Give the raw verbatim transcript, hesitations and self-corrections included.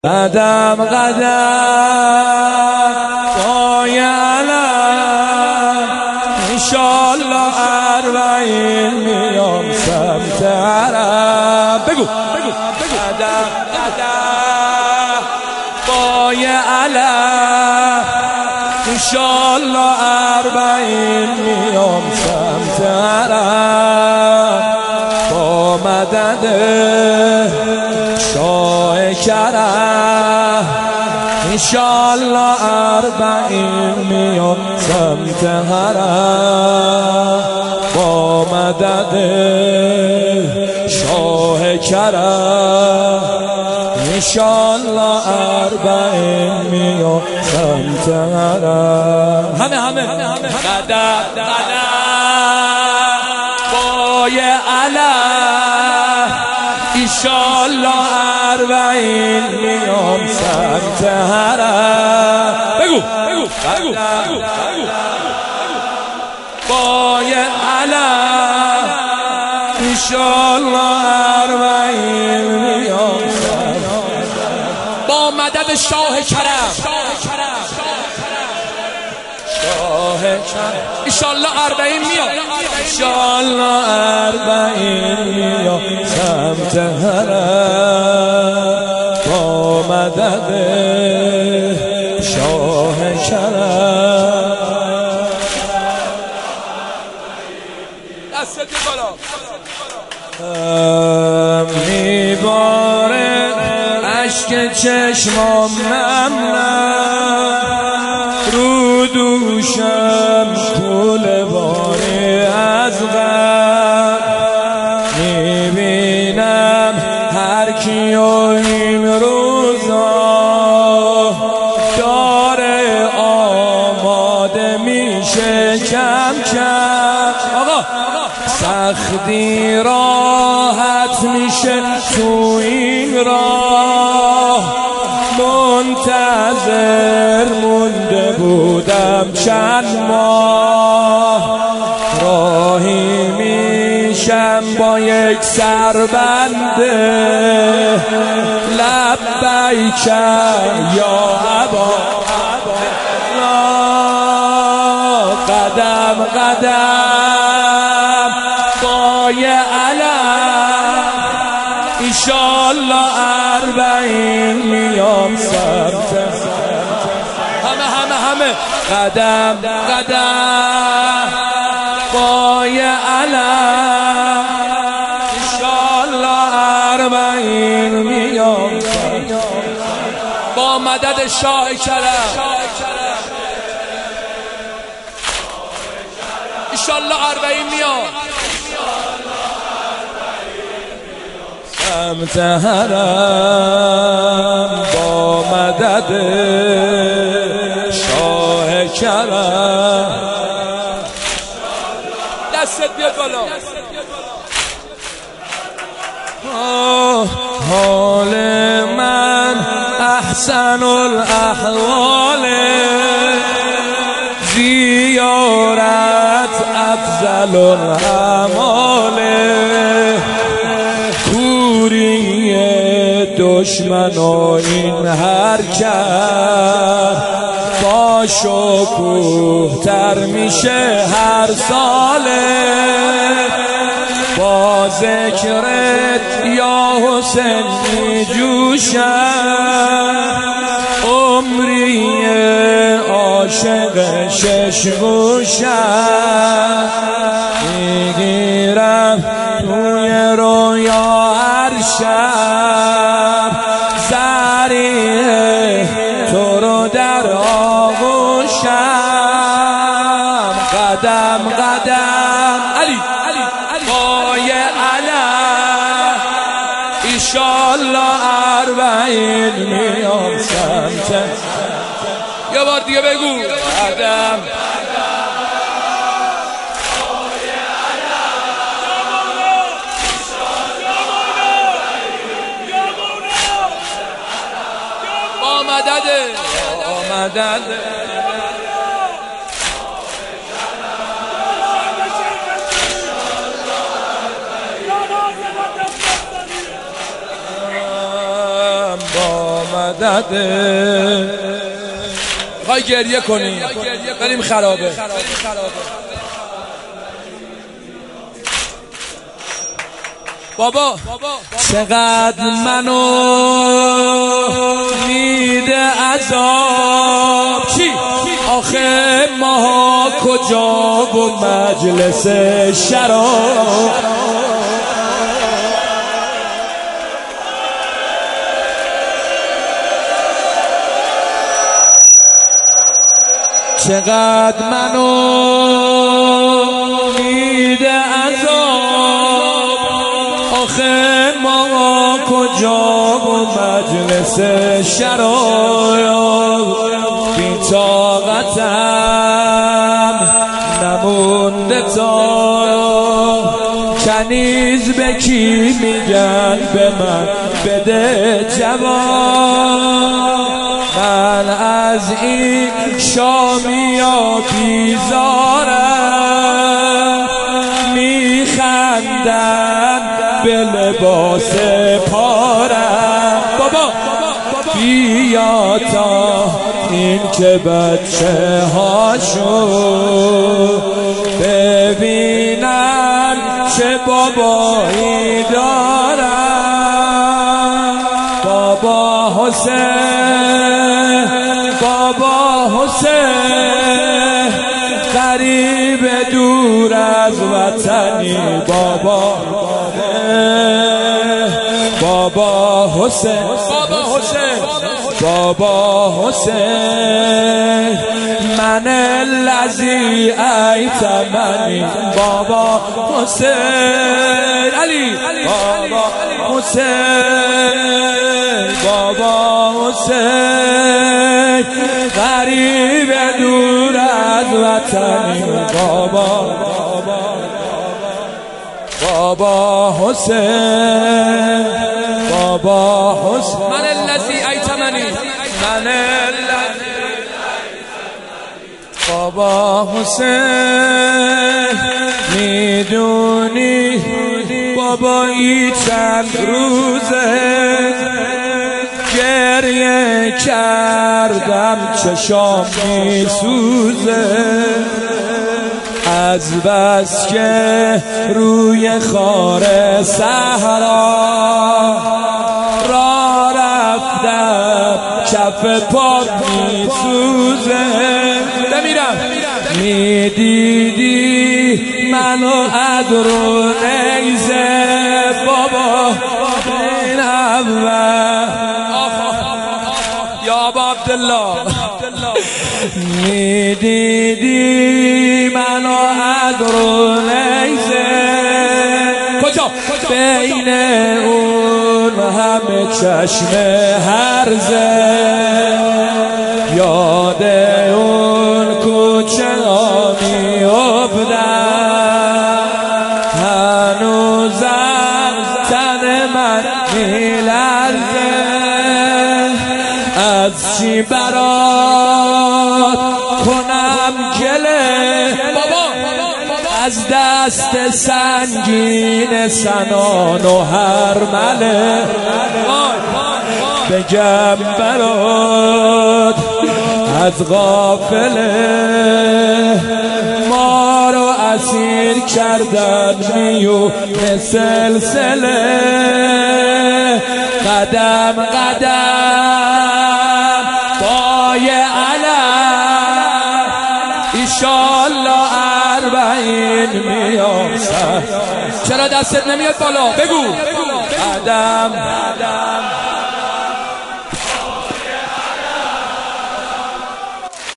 قدم قدم پای علم انشالله اربعین میام سمت حرم. بگو بگو قدم قدم پای علم انشالله اربعین میام سمت حرم با مدد شاه کرم انشالله اربعین میام سمت حرم با مدد شاه کرم انشالله اربعین میام سمت حرم. همه همه قدم قدم پای علم انشالله اربعین میام سمت حرم. بگو بگو بگو پای علم انشالله اربعین میام سمت با مدد شاه کرم شاه کرم انشالله اربعین میام انشالله اربعین میام سمت حرم با مدد شاه کرم. دست بالا میباره عشق چشمام نم نم رو دوشم پول باری از غم میبینم هر کیو این روزا داره آماده میشه کم کم. آقا سختی راحت میشه تو این راه منتظر مونده بودم چند ماه راهی میشم با یک سربنده لبیک یا ابا قدم قدم پای علم انشالله اربعین میام سمت همه همه همه قدم قدم پای علم انشالله اربعین میام با مدد شاه کرم انشالله اربعین میام سمت حرم با مدد شاه کرم. دستت بیاد بالا. حال من احسن الاحوال زیارت افضل الاعمال کوری دشمن و این حرکت با شکوه تر میشه هر ساله با ذکرت یا حسین می جوشم عمری عاشق شش گوشم میگیرم توی رویا هر شب سریع تو رو در آغوشم قدم قدم علی پای علم انشالله اربعین میام سمت. یه بار دیگه بگو قدم با مدد با مدد با مدده. میخوای گریه کنی بریم خرابه. بابا چقدر منو میده عذاب، چی؟ آخه ماها کجا و مجلس شراب. چقدر منو میده عذاب، آخه ما کجا و مجلس شراب. بی طاقتم نمونده تا کنیز به کی میگن به من بده جواب. من از این شامیا بیزارم، میخندن به لباس پارم. بابا بیا تا این که بچه هاشو ببینن چه بابایی دارن. بابا حسین، بابا حسین، غریب دور از وطنی. بابا بابا حسین، بابا حسین، بابا حسین، من الذی ایتمنی. بابا حسین، علی بابا حسین، بابا حسین، غریب دور از وطنی. بابا بابا حسین، بابا حسین، من الذی ایتمنی، من الذی بابا حسین. میدونی بابا ای چند روزه گریه کردم چشام میسوزه، از بس که روی خار صحرا را رفتم کف پا میسوزه. بمیرم میدیدی منو از رو نیزه. بابا این اول یا ابا عبدالله میدیدی منو از رو نیزه. کجا؟ بین اون همه چشم هرزه، یاد اون کوچه ها میافتم، هنوزم تن من میلرزه. از چی برات کنم گله، بابا از دست سنگین سنان و هرمله. بگم برات از غافله، ما رو اسیر کردن میونه سلسله. قدم قدم پای علم، ایشالله اربعین میام. چرا دستت نمیاد بالا؟ بگو قدم قدم